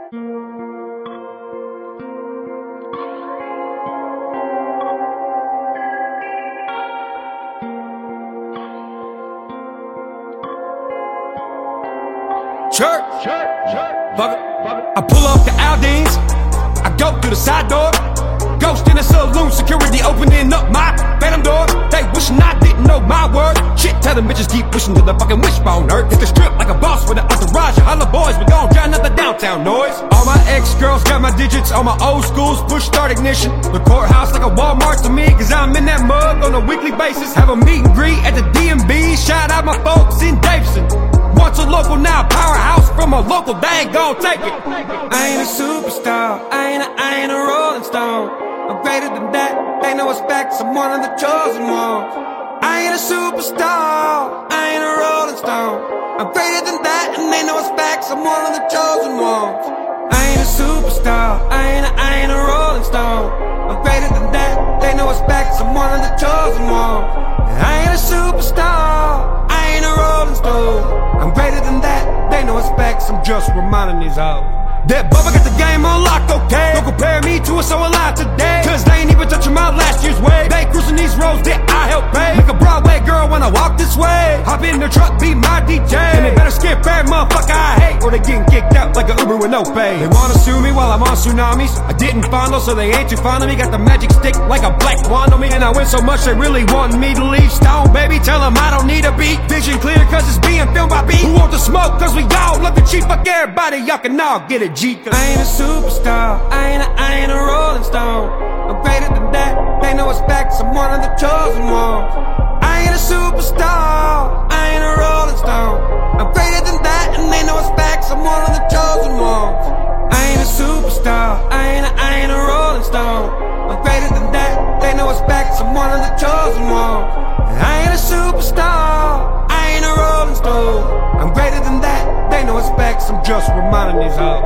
Church, fuck it. I pull up the Aldines, I go through the side door. Ghost in the saloon, security opening up my phantom door. They wishing I didn't know my word. Shit, tell them bitches keep wishing to the fucking wishbone hurt. Hit the strip like a boss with an entourage. Holla boys, we gon' drown out the downtown noise. All my ex-girls got my digits, all my old schools push start ignition. The courthouse like a Walmart to me, cause I'm in that mug on a weekly basis. Have a meet and greet at the DMV, shout out my folks in Davidson. Once a local, now a powerhouse from a local, they ain't gon' take it. I ain't a superstar, I ain't a rolling stone. I'm greater than that, they know respect, I'm one of the chosen ones. I ain't a superstar, I ain't a rolling stone. I'm greater than that, and they know respect, I'm one of the chosen ones. I ain't a superstar, I ain't a rolling stone. I'm greater than that, they know respect, I'm one of the chosen ones. I ain't a superstar, I ain't a rolling stone. I'm greater than that, they know respects, I'm just reminding these hoes that Bubba got the game on lock, okay? Don't compare me to a so alive today, cause they ain't even touching my last year's wave. They cruising these roads that I help pay. Make a Broadway girl wanna walk this way. Hop in the truck, be my DJ. And they better skip every motherfucker I hate, or they getting kicked out like an Uber with no pay. They wanna sue me while I'm on tsunamis. I didn't fondle, so they ain't too fond of me. Got the magic stick like a black wand on me, and I win so much they really want me to leave. Stone, baby, tell them I don't need a beat. Vision clear cause it's being filmed by beat. Who want the smoke cause we all love the cheap. Fuck everybody, y'all can all get it. I ain't a superstar, I ain't a rolling stone. I'm greater than that, they know respect, I'm one of the chosen ones. I ain't a superstar, I ain't a rolling stone. I'm greater than that, and they know respect, I'm one of the chosen ones. I ain't a superstar, I ain't a rolling stone. I'm greater than that, they know respect, I'm one of the chosen ones. I ain't a superstar, I ain't a rolling stone. I'm greater than that, they know respect, I'm just reminding these hoes.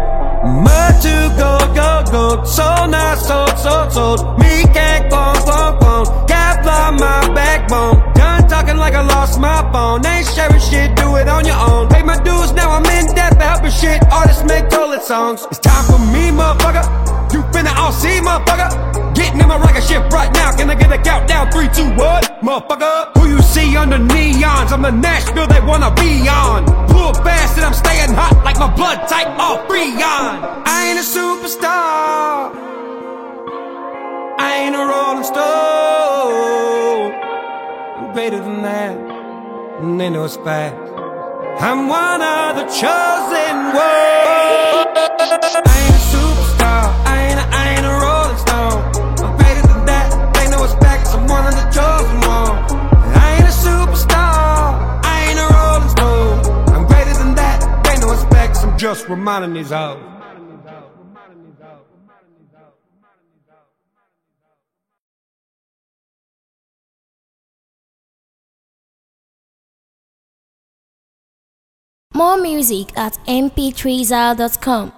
Mud to go, soul not sold. Me can't go, Kevlar my backbone. Done talking like I lost my phone. Ain't sharing shit, do it on your own. Pay my dues, now I'm in debt for helping shit. Artists make toilet songs. It's time for me, motherfucker. You finna all see, motherfucker. Getting in my rocket ship right now. Can I get a countdown? 3, 2, what? Motherfucker. Who you see under neons? I'm the Nashville they wanna be on. Pull fast and I'm staying hot like my blood type all Freon. I ain't a superstar, I ain't a rolling stone. I'm greater than that, and they know it's fact. I'm one of the chosen ones. I ain't a superstar, I ain't a rolling stone. I'm greater than that, they know it's fact. I'm one of the chosen ones. I ain't a superstar, I ain't a rolling stone. I'm greater than that, they know it's facts. I'm just reminding these hoes. More music at mp3zal.com.